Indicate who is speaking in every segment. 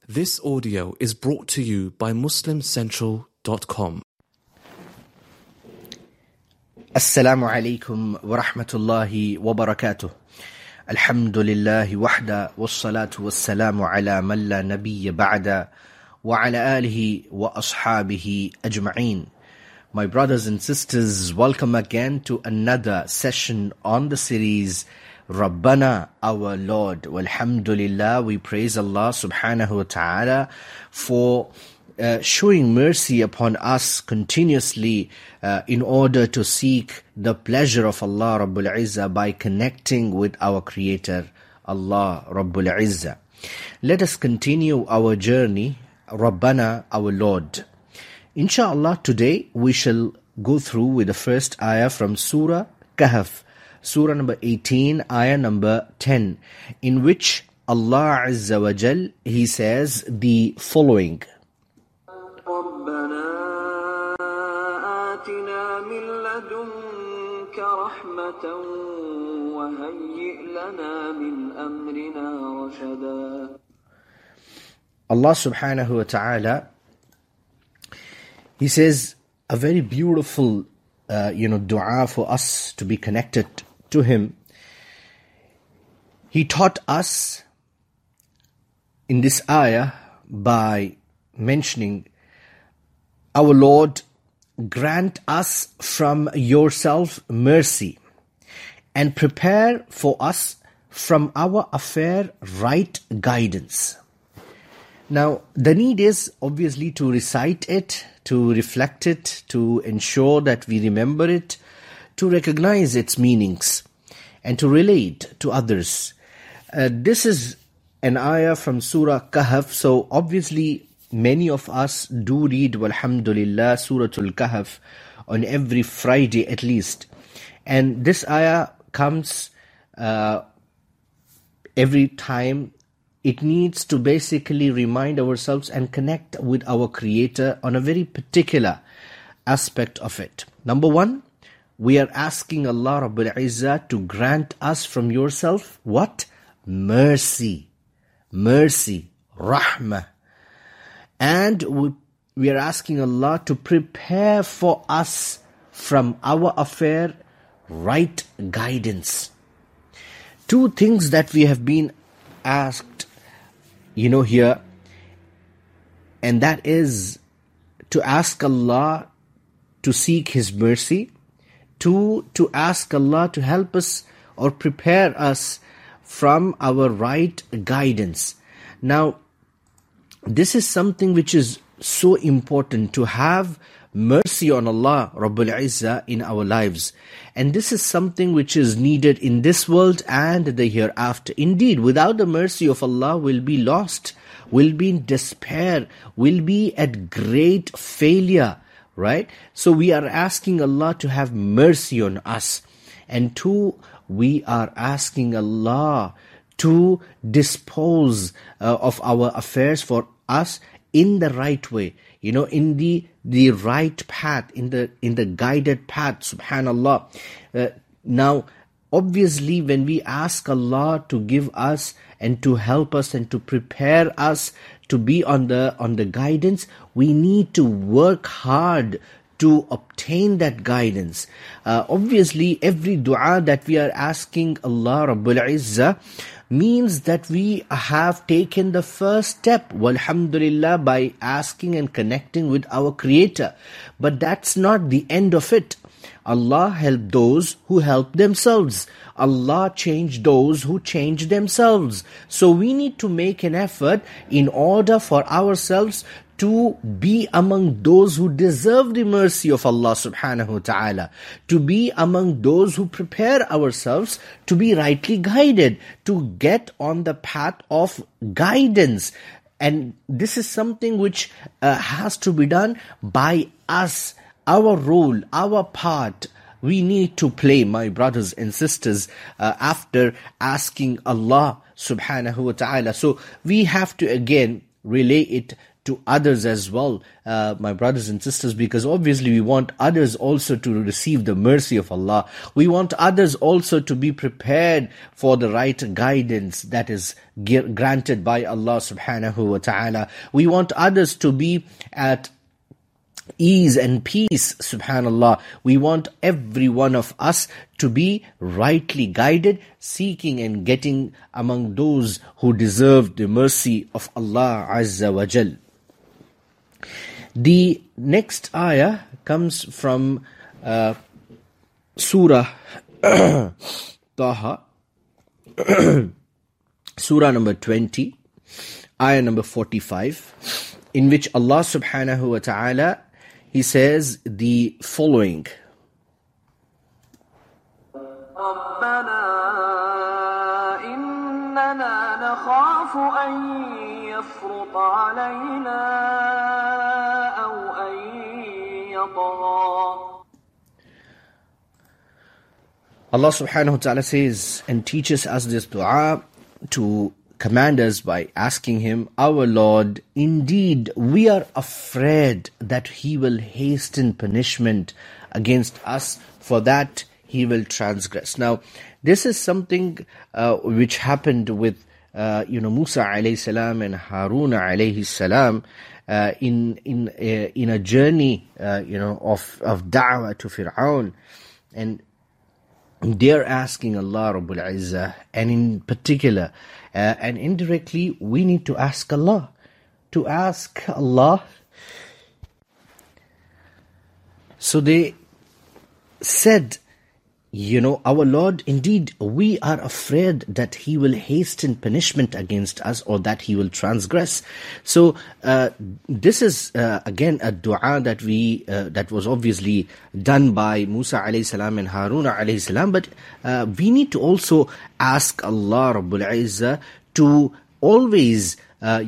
Speaker 1: This audio is brought to you by MuslimCentral.com.
Speaker 2: Assalamu alaikum wa rahmatullahi wa barakatuh. Alhamdulillahi wahda wassalatu wassalamu ala man la nabiyya ba'da wa ala alihi wa ashabihi ajma'een. My brothers and sisters, welcome again to another session on the series Rabbana, our Lord. Walhamdulillah, we praise Allah subhanahu wa ta'ala for showing mercy upon us continuously in order to seek the pleasure of Allah Rabbul Izzah by connecting with our Creator, Allah Rabbul Izzah. Let us continue our journey, Rabbana, our Lord. Inshallah, today we shall go through with the first ayah from Surah Kahf, Surah number 18, ayah number 10, in which Allah Azza wa Jal, He says the following. Allah subhanahu wa ta'ala, He says a very beautiful dua for us to be connected to Him. He taught us in this ayah by mentioning, our Lord, grant us from yourself mercy and prepare for us from our affair right guidance. Now, the need is obviously to recite it, to reflect it, to ensure that we remember it, to recognize its meanings, and to relate to others. This is an ayah from Surah Kahf, so obviously many of us do read, walhamdulillah, Suratul Kahf on every Friday at least. And this ayah comes every time. It needs to basically remind ourselves and connect with our Creator on a very particular aspect of it. Number one, we are asking Allah Rabbul Izzah to grant us from yourself what? Mercy. Mercy. Rahmah. And we are asking Allah to prepare for us from our affair right guidance. Two things that we have been asked here, and that is to ask Allah to seek His mercy, to ask Allah to help us or prepare us from our right guidance. Now, this is something which is so important, to have mercy on Allah Rabbul Izzah in our lives. And this is something which is needed in this world and the hereafter. Indeed, without the mercy of Allah, we'll be lost, we'll be in despair, we'll be at great failure, right? So we are asking Allah to have mercy on us. And two, we are asking Allah to dispose of our affairs for us in the right way, in the right path, in the guided path, subhanallah. Now, obviously, when we ask Allah to give us and to help us and to prepare us to be on the guidance, we need to work hard to obtain that guidance. Obviously, every dua that we are asking Allah Rabbul Izzah means that we have taken the first step, walhamdulillah, by asking and connecting with our Creator. But that's not the end of it. Allah helped those who helped themselves. Allah changed those who changed themselves. So we need to make an effort in order for ourselves to be among those who deserve the mercy of Allah subhanahu wa ta'ala, to be among those who prepare ourselves to be rightly guided, to get on the path of guidance. And this is something which has to be done by us. Our role, our part, we need to play, my brothers and sisters, after asking Allah subhanahu wa ta'ala. So we have to again relay it to others as well, my brothers and sisters, because obviously we want others also to receive the mercy of Allah. We want others also to be prepared for the right guidance that is granted by Allah subhanahu wa ta'ala. We want others to be at ease and peace, subhanallah. We want every one of us to be rightly guided, seeking and getting among those who deserve the mercy of Allah Azza wa Jal. The next ayah comes from Surah Taha, Surah number 20, ayah number 45, in which Allah subhanahu wa ta'ala, He says the following.
Speaker 3: رَبَّنَا إِنَّنَا نَخَافُ أَن يَفْرُطَ عَلَيْنَا أَوْ أَن يَطْغَى.
Speaker 2: Allah subhanahu wa ta'ala says and teaches us this dua to command us by asking Him, our Lord, indeed we are afraid that He will hasten punishment against us, for that He will transgress. Now, this is something which happened with Musa alayhi salam and Harun alayhi salam in a journey of da'wah to Fir'aun, and they're asking Allah Rabbul Izzah, and in particular and indirectly we need to ask Allah. So they said, our Lord, indeed we are afraid that He will hasten punishment against us, or that He will transgress. So this is again a dua that that was obviously done by Musa alayhi salam and Harun alayhi salam, but we need to also ask Allah Rabbul Izzah to always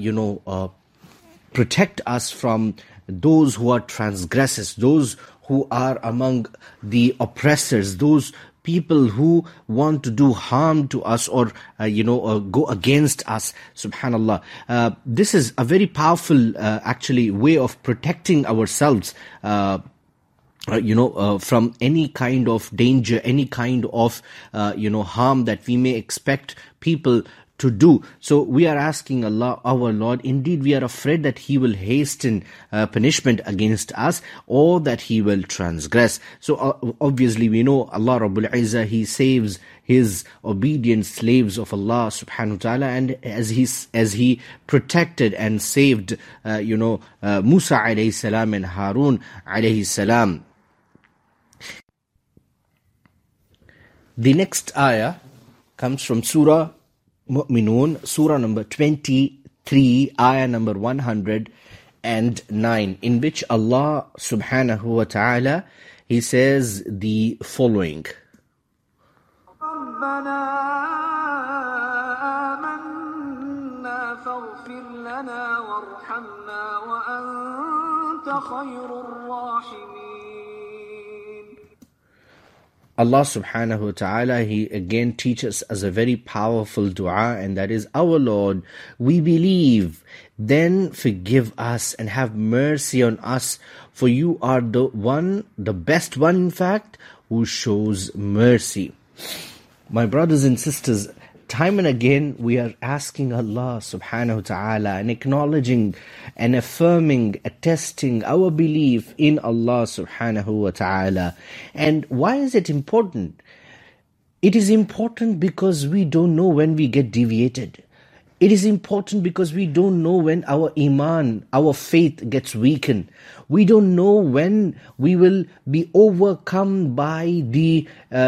Speaker 2: protect us from those who are transgressors, those who are among the oppressors, those people who want to do harm to us or go against us. Subhanallah. This is a very powerful actually way of protecting ourselves from any kind of danger, any kind of harm that we may expect people to do. So we are asking Allah, our Lord, indeed we are afraid that He will hasten punishment against us, or that He will transgress. So obviously we know Allah Rabbul Izzah, He saves His obedient slaves of Allah subhanahu wa ta'ala, and as He protected and saved Musa alayhi salam and Harun alayhi salam. The next ayah comes from Surah Mu'minun, Surah number 23, ayah number 109, in which Allah subhanahu wa ta'ala, He says the following.
Speaker 3: رَبَّنَا آمَنَّا فَاغْفِرْ لَنَا وَارْحَمْنَا وَأَنْتَ خَيْرُ الرَّاحِمِينَ.
Speaker 2: Allah subhanahu wa ta'ala, He again teaches us a very powerful dua, and that is, our Lord, we believe, then forgive us and have mercy on us, for You are the best one in fact, who shows mercy. My brothers and sisters, time and again we are asking Allah subhanahu wa ta'ala and acknowledging and affirming, attesting our belief in Allah subhanahu wa ta'ala. And why is it important? It is important because we don't know when we get deviated. It is important because we don't know when our iman, our faith gets weakened. We don't know when we will be overcome by the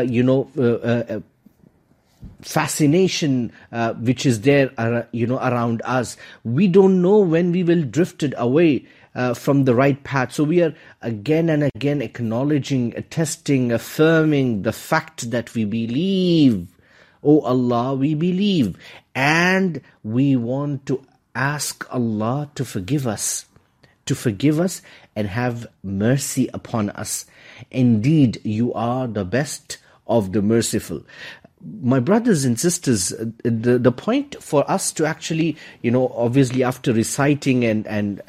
Speaker 2: fascination which is there around us. We don't know when we will drifted away from the right path. So we are again and again acknowledging, attesting, affirming the fact that we believe. Oh Allah, we believe, and we want to ask Allah to forgive us and have mercy upon us. Indeed, You are the best of the merciful. my brothers and sisters, the point for us to actually, obviously after reciting and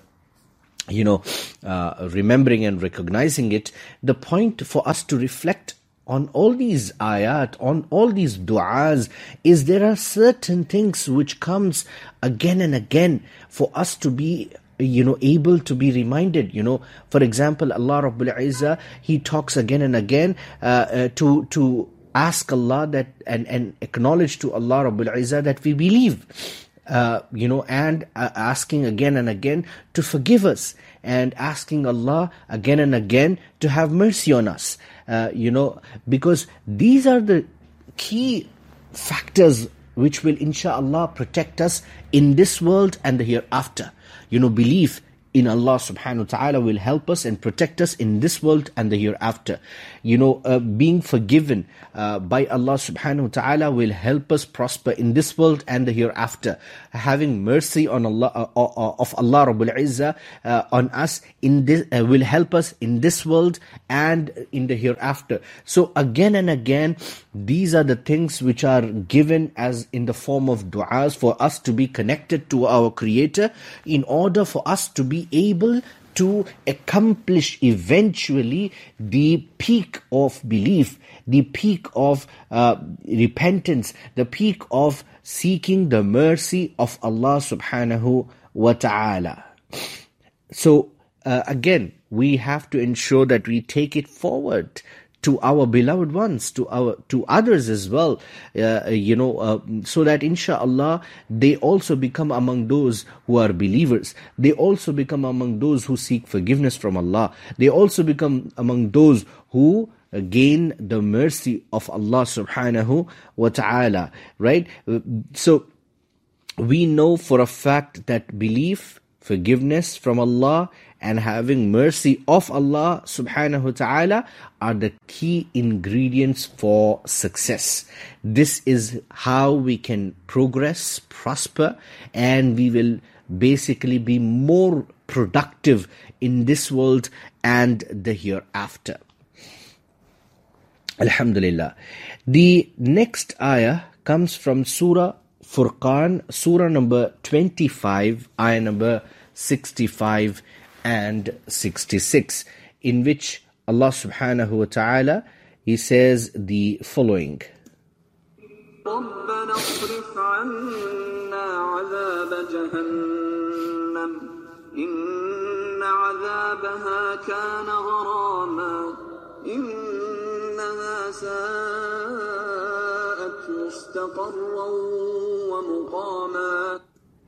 Speaker 2: remembering and recognizing it, the point for us to reflect on all these ayat, on all these du'as, is there are certain things which comes again and again for us to be able to be reminded. For example, Allah Rabbul Izzah, He talks again and again to ask Allah that and acknowledge to Allah Rabbul Izzah that we believe, and asking again and again to forgive us, and asking Allah again and again to have mercy on us, because these are the key factors which will inshallah protect us in this world and the hereafter. Belief in Allah subhanahu wa ta'ala will help us and protect us in this world and the hereafter. Being forgiven by Allah subhanahu wa ta'ala will help us prosper in this world and the hereafter. Having mercy on Allah of Allah Rabbul Izzah on us in this will help us in this world and in the hereafter. So again and again, these are the things which are given as in the form of du'as for us to be connected to our Creator, in order for us to be able to accomplish eventually the peak of belief, the peak of repentance, the peak of seeking the mercy of Allah subhanahu wa ta'ala. So again, we have to ensure that we take it forward to our beloved ones, to others as well, so that inshallah they also become among those who are believers. They also become among those who seek forgiveness from Allah. They also become among those who gain the mercy of Allah subhanahu wa ta'ala, right? So we know for a fact that belief, forgiveness from Allah, and having mercy of Allah subhanahu wa ta'ala are the key ingredients for success. This is how we can progress, prosper, and we will basically be more productive in this world and the hereafter. Alhamdulillah. The next ayah comes from Surah Furqan, Surah number 25, ayah number 65 and 66, in which Allah subhanahu wa ta'ala, He says the following.
Speaker 3: رَبَّنَا اصْرِفْ عَنَّا عَذَابَ جَهَنَّمَ إِنَّ عَذَابَهَا كَانَ غَرَامًا إِنَّهَا سَاءَتْ مُسْتَقَرًّا وَمُقَامًا.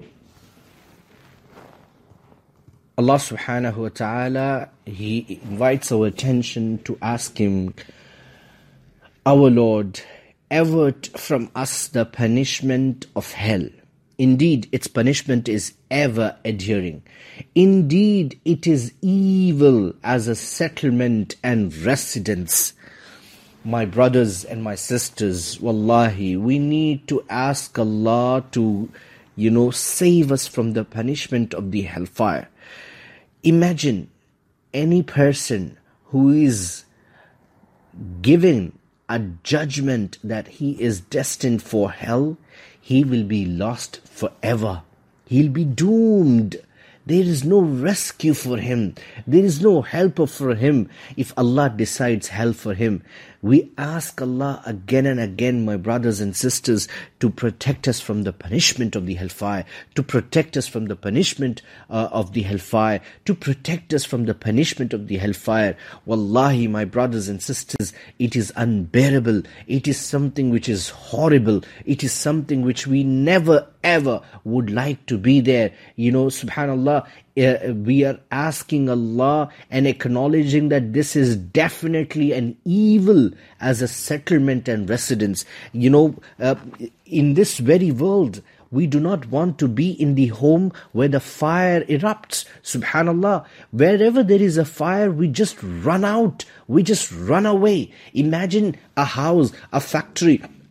Speaker 3: Allah subhanahu wa ta'ala, He invites our attention to ask Him, our Lord, avert from us the punishment of hell. Indeed, its punishment is ever adhering. Indeed, it is evil as a settlement and residence. My brothers and my sisters, wallahi, we need to ask Allah to, save us from the punishment of the hellfire. Imagine any person who is given a judgment that he is destined for hell, he will be lost forever. He'll be doomed. There is no rescue for him. There is no helper for him if Allah decides hell for him. We ask Allah again and again, my brothers and sisters, to protect us from the punishment of the hellfire, to protect us from the punishment of the hellfire, to protect us from the punishment of the hellfire. Wallahi, my brothers and sisters, it is unbearable. It is something which is horrible. It is something which we never ever would like to be there. Subhanallah, we are asking Allah and acknowledging that this is definitely an evil as a settlement and residence. In this very world, we do not want to be in the home where the fire erupts. Subhanallah, wherever there is a fire, we just run out. We just run away. Imagine a house, a factory,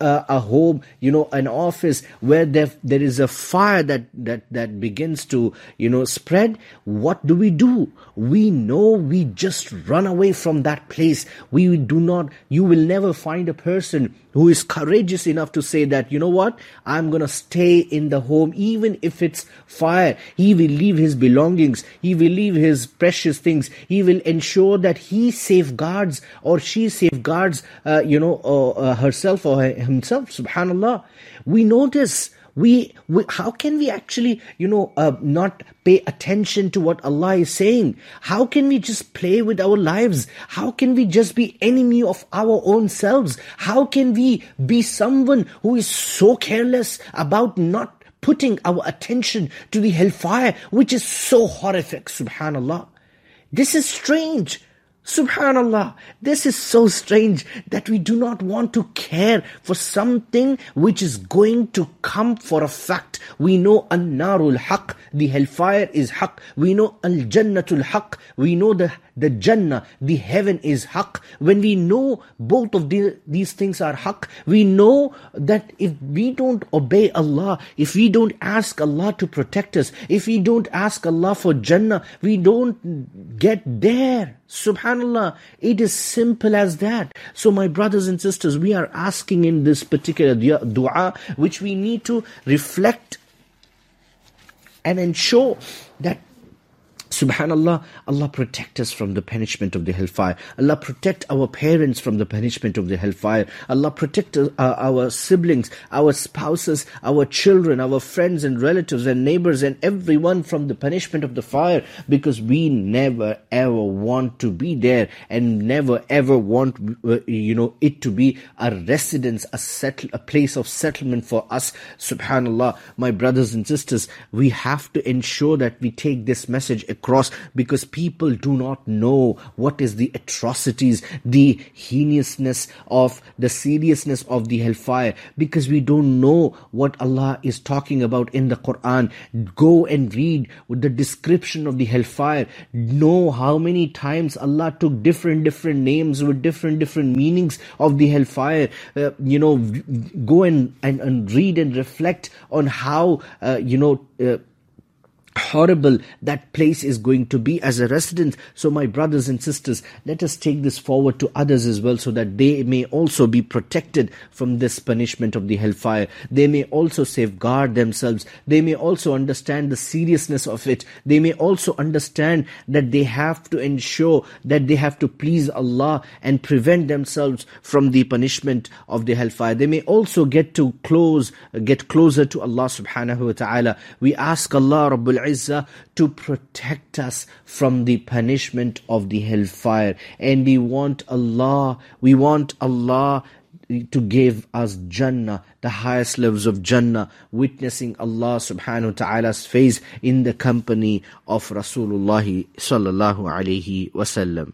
Speaker 3: a home, an office where there is a fire that begins to, spread, what do? We know we just run away from that place. You will never find a person who is courageous enough to say that, what, I'm going to stay in the home even if it's fire. He will leave his belongings. He will leave his precious things. He will ensure that he safeguards or she safeguards, herself or himself. Subhanallah. We notice. How can we actually, not pay attention to what Allah is saying? How can we just play with our lives? How can we just be enemy of our own selves? How can we be someone who is so careless about not putting our attention to the hellfire, which is so horrific? Subhanallah. This is strange. Subhanallah, this is so strange that we do not want to care for something which is going to come for a fact. We know an-narul haq, the hellfire is haq. We know al-jannatul haq, we know the Jannah, the heaven is haq. When we know both of these things are haq, we know that if we don't obey Allah, if we don't ask Allah to protect us, if we don't ask Allah for Jannah, we don't get there. Subhanallah, it is simple as that. So my brothers and sisters, we are asking in this particular dua, which we need to reflect and ensure that, Subhanallah, Allah protect us from the punishment of the hellfire. Allah protect our parents from the punishment of the hellfire. Allah protect our siblings, our spouses, our children, our friends and relatives and neighbors and everyone from the punishment of the fire, because we never ever want to be there and never ever want it to be a residence, a place of settlement for us. Subhanallah, my brothers and sisters, we have to ensure that we take this message across, because people do not know what is the atrocities, the heinousness of the seriousness of the hellfire, because we don't know what Allah is talking about in the Quran. Go and read the description of the hellfire. Know how many times Allah took different names with different meanings of the hellfire. Go and read and reflect on how horrible that place is going to be as a residence. So my brothers and sisters, let us take this forward to others as well, so that they may also be protected from this punishment of the hellfire. They may also safeguard themselves. They may also understand the seriousness of it. They may also understand that they have to ensure that they have to please Allah and prevent themselves from the punishment of the hellfire. They may also get closer to Allah subhanahu wa ta'ala. We ask Allah Rabbul Izzah to protect us from the punishment of the hellfire, and we want Allah to give us Jannah, the highest levels of Jannah, witnessing Allah subhanahu wa ta'ala's face in the company of Rasulullah sallallahu alayhi wasallam.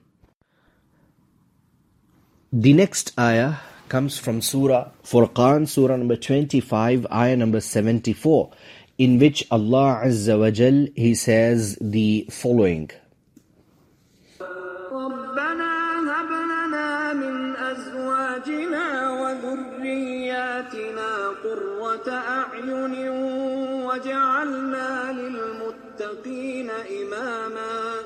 Speaker 3: The next ayah comes from Surah Furqan, Surah number 25, ayah number 74. In which Allah Azza wa Jal, He says the following.
Speaker 4: رَبَّنَا هَبْ لَنَا مِنْ أَزْوَاجِنَا وَذُرِّيَّاتِنَا قُرَّةَ أَعْيُنٍ وَاجْعَلْنَا لِلْمُتَّقِينَ إِمَامًا.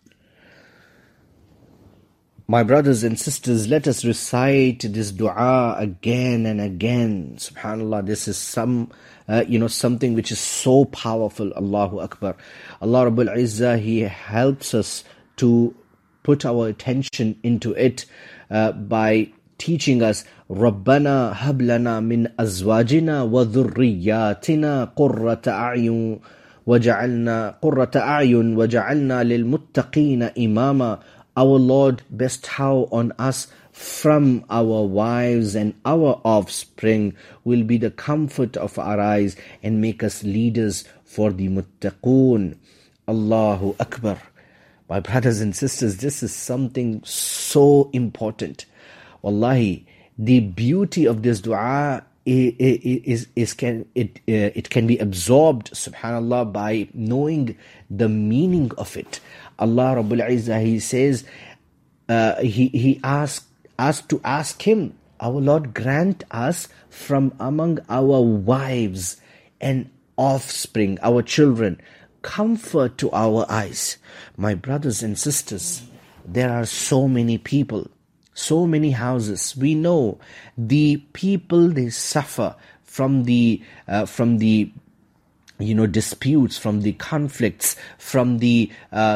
Speaker 3: My brothers and sisters, let us recite this dua again and again. Subhanallah, this is something which is so powerful. Allahu Akbar. Allah Rabbul Izzah, He helps us to put our attention into it by teaching us, Rabbana hab lana min azwajina wa dhurriyyatina qurrata a'yun waj'alna lil muttaqina imama. Our Lord, bestow on us from our wives and our offspring will be the comfort of our eyes, and make us leaders for the muttaqoon. Allahu Akbar. My brothers and sisters, this is something so important. Wallahi, the beauty of this dua it can be absorbed, subhanallah, by knowing the meaning of it. Allah Rabbul Izzah, He says, He asked us to ask Him Our Lord, grant us from among our wives and offspring, our children, comfort to our eyes. My brothers and sisters, there are so many people, so many houses. We know the people, they suffer from the disputes, from the conflicts, from the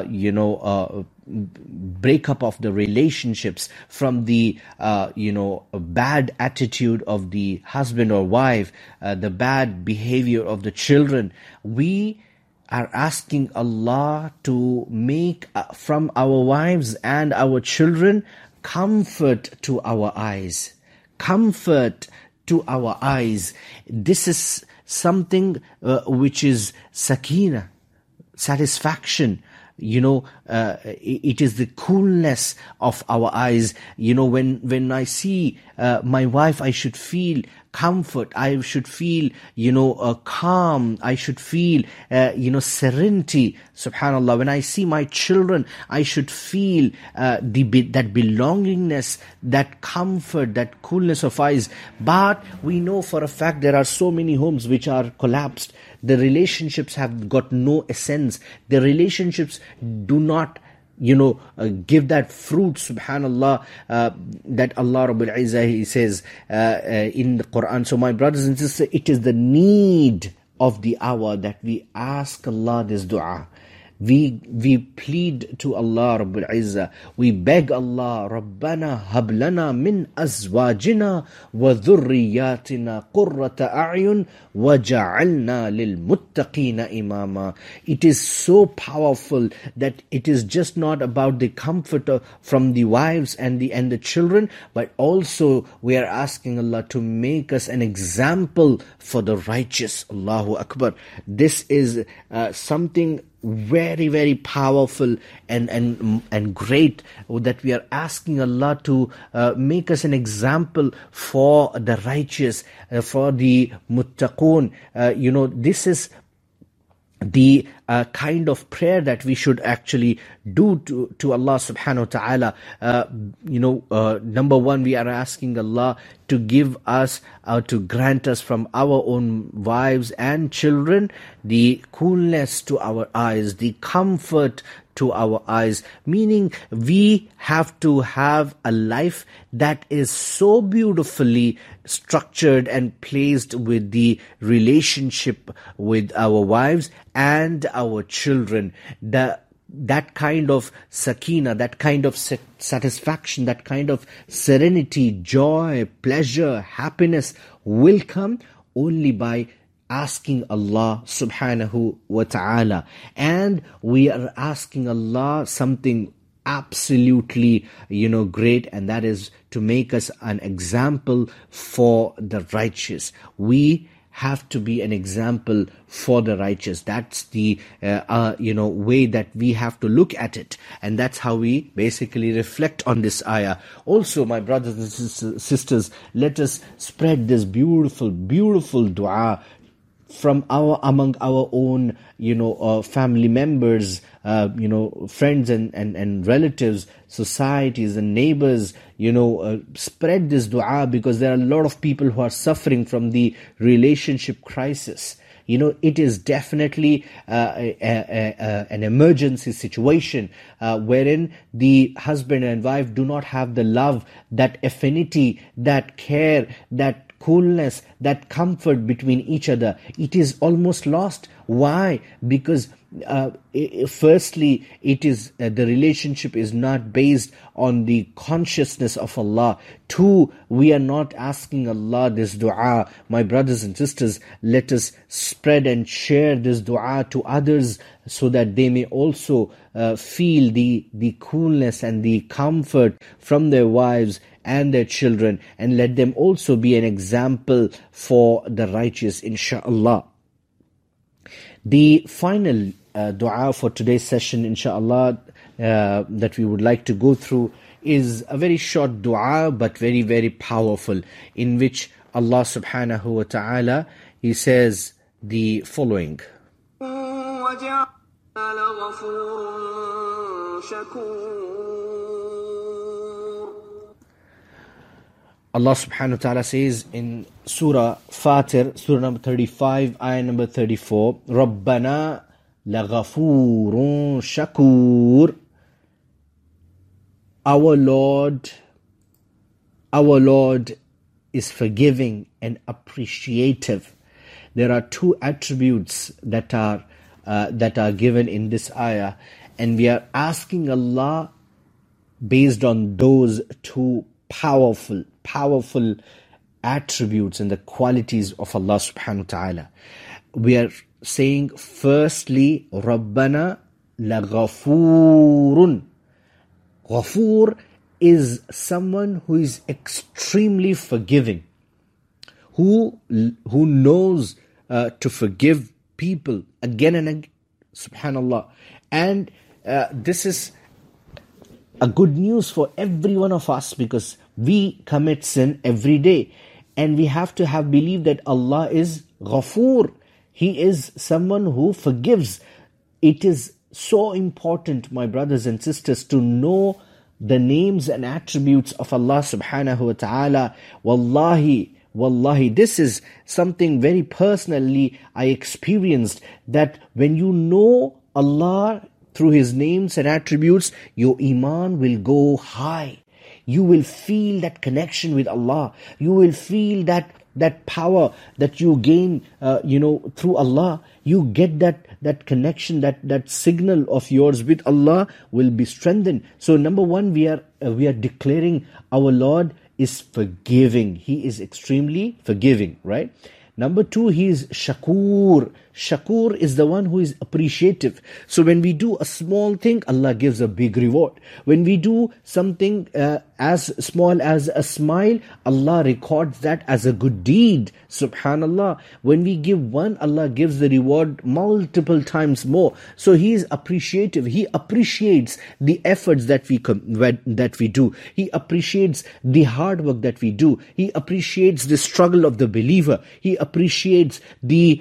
Speaker 3: breakup of the relationships, from the bad attitude of the husband or wife, the bad behavior of the children. We are asking Allah to make from our wives and our children comfort to our eyes. Comfort to our eyes. This is something which is sakina, satisfaction. It is the coolness of our eyes. When I see my wife, I should feel comfort. I should feel, calm. I should feel, serenity. Subhanallah. When I see my children, I should feel that belongingness, that comfort, that coolness of eyes. But we know for a fact there are so many homes which are collapsed. The relationships have got no essence. The relationships do not give that fruit, subhanallah, that Allah Rabbul Izzah, He says in the Quran. So my brothers and sisters, it is the need of the hour that we ask Allah this dua. We plead to Allah Rabbul Izzah. We beg Allah, Rabbana hab lana min azwajina wa dhurriyatina qurrata a'yun waja'alna lil muttaqina imama. It is so powerful that it is just not about the comfort from the wives and the children, but also we are asking Allah to make us an example for the righteous. Allahu Akbar. This is something very, very powerful and great, that we are asking Allah to make us an example for the righteous, for the muttaqun. This is the kind of prayer that we should actually do to Allah subhanahu wa ta'ala. Number one, we are asking Allah to give us, to grant us from our own wives and children the coolness to our eyes, the comfort to our eyes, meaning we have to have a life that is so beautifully structured and placed with the relationship with our wives and our children. That kind of sakina, that kind of satisfaction, that kind of serenity, joy, pleasure, happiness will come only by asking Allah subhanahu wa ta'ala. And we are asking Allah something absolutely, great, and that is to make us an example for the righteous. We have to be an example for the righteous. That's the way that we have to look at it, and that's how we basically reflect on this ayah. Also, my brothers and sisters, let us spread this beautiful, beautiful dua from among our own family members, friends and relatives, societies and neighbors. Spread this dua, because there are a lot of people who are suffering from the relationship crisis. It is definitely an emergency situation wherein the husband and wife do not have the love, that affinity, that care, that coolness, that comfort between each other. It is almost lost. Why? Because firstly, it is the relationship is not based on the consciousness of Allah. Two, we are not asking Allah this dua. My brothers and sisters, let us spread and share this dua to others, so that they may also feel the coolness and the comfort from their wives and their children, and let them also be an example for the righteous, inshaAllah. The final dua for today's session, inshaAllah, that we would like to go through is a very short dua, but very, very powerful, in which Allah subhanahu wa ta'ala, He says the following. Allah subhanahu wa ta'ala says in Surah Fatir, Surah number 35, ayah number 34, Rabbana laghafurun shakur. Our Lord is forgiving and appreciative. There are two attributes that are given in this ayah, and we are asking Allah based on those two powerful attributes and the qualities of Allah subhanahu wa ta'ala. We are saying firstly, Rabbana laghafurun. Ghafur is someone who is extremely forgiving, who knows to forgive people again and again, subhanallah. And this is a good news for every one of us, because we commit sin every day, and we have to have believed that Allah is Ghafur. He is someone who forgives. It is so important, my brothers and sisters, to know the names and attributes of Allah subhanahu wa ta'ala. Wallahi, this is something very personally I experienced, that when you know Allah through His names and attributes, your iman will go high. You will feel that connection with Allah. You will feel that power that you gain, through Allah. You get that connection, that signal of yours with Allah will be strengthened. So number one, we are declaring our Lord is forgiving. He is extremely forgiving, right? Number two, He is Shakur. Shakur is the one who is appreciative. So when we do a small thing, Allah gives a big reward. When we do something as small as a smile, Allah records that as a good deed. Subhanallah. When we give one, Allah gives the reward multiple times more. So He is appreciative. He appreciates the efforts that we do. He appreciates the hard work that we do. He appreciates the struggle of the believer. He appreciates the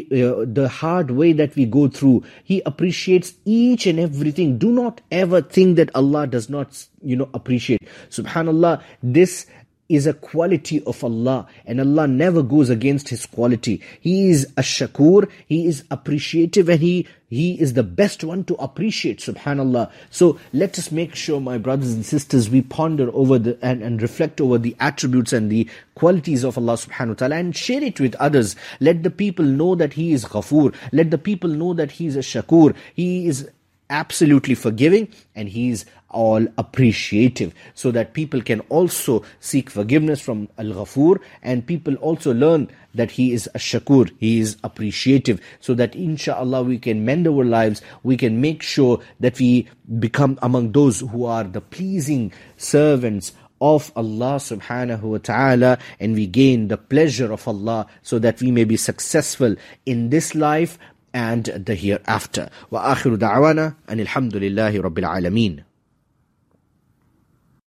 Speaker 3: hard way that we go through. He appreciates each and everything. Do not ever think that Allah does not appreciate. Subhanallah, this is a quality of Allah, and Allah never goes against His quality. He is a shakur, He is appreciative, and He is the best one to appreciate, subhanallah. So let us make sure, my brothers and sisters, we ponder over and reflect over the attributes and the qualities of Allah subhanahu wa ta'ala, and share it with others. Let the people know that He is Ghafur. Let the people know that He is a shakur. He is absolutely forgiving, and He is all appreciative, so that people can also seek forgiveness from Al-Ghafur, and people also learn that He is a shakur, He is appreciative, so that inshallah we can mend our lives, we can make sure that we become among those who are the pleasing servants of Allah subhanahu wa ta'ala, and we gain the pleasure of Allah, so that we may be successful in this life and the hereafter. Wa akhiru da'wana anil hamdulillahi rabbil alameen.